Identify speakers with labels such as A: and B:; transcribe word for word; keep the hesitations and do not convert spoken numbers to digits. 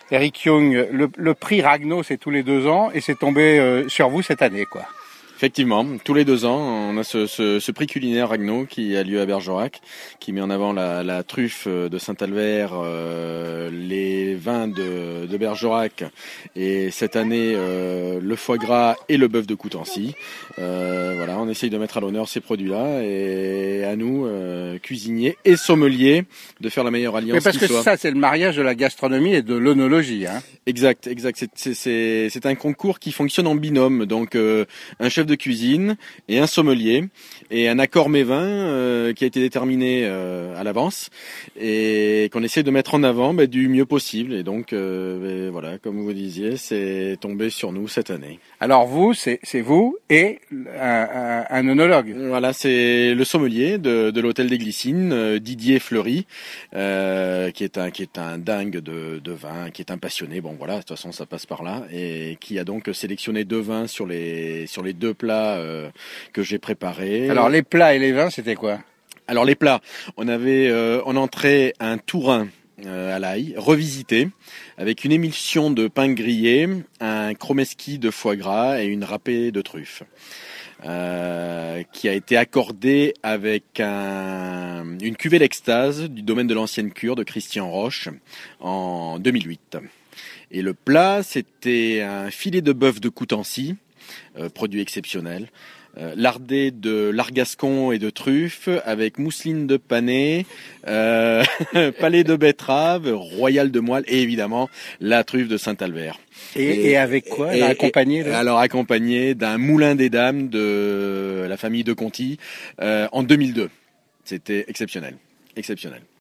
A: Eric Young, le, le prix Ragno, c'est tous les deux ans et c'est tombé euh, sur vous cette année, quoi.
B: Effectivement, tous les deux ans, on a ce, ce, ce prix culinaire Ragno qui a lieu à Bergerac, qui met en avant la, la truffe de Saint-Albert, euh, les vins de, de Bergerac et cette année euh, le foie gras et le bœuf de Coutancy. Euh, voilà, on essaye de mettre à l'honneur ces produits-là et à nous, euh, cuisiniers et sommeliers, de faire la meilleure alliance.
A: Mais parce que
B: soit.
A: ça, c'est le mariage de la gastronomie et de l'œnologie, hein.
B: Exact, exact. C'est, c'est, c'est, c'est un concours qui fonctionne en binôme, donc euh, un chef de cuisine et un sommelier et un accord mets vins euh, qui a été déterminé euh, à l'avance et qu'on essaie de mettre en avant bah, du mieux possible. Et donc euh, bah, voilà, comme vous disiez, c'est tombé sur nous cette année.
A: Alors vous, c'est, c'est vous et un, un, un œnologue.
B: Voilà, c'est le sommelier de, de l'hôtel des Glycines, euh, Didier Fleury, euh, qui est un qui est un dingue de, de vin, qui est un passionné. Bon voilà, de toute façon ça passe par là et qui a donc sélectionné deux vins sur les sur les deux plats euh, que j'ai préparés.
A: Alors les plats et les vins, c'était quoi?
B: Alors les plats, on avait euh, en entrée un tourin euh, à l'ail, revisité, avec une émulsion de pain grillé, un chromeski de foie gras et une râpée de truffes. Euh, qui a été accordé avec un, une cuvée d'extase du domaine de l'ancienne cure de Christian Roche en deux mille huit. Et le plat, c'était un filet de bœuf de Coutancy, euh, produit exceptionnel, euh, lardé de largascon et de truffes, avec mousseline de panais, euh, palais de betterave, royal de moelle et évidemment la truffe de Saint-Albert.
A: Et, et, et avec quoi et, accompagné
B: et, Alors accompagné d'un moulin des dames de la famille de Conti euh, en deux mille deux. C'était exceptionnel, exceptionnel.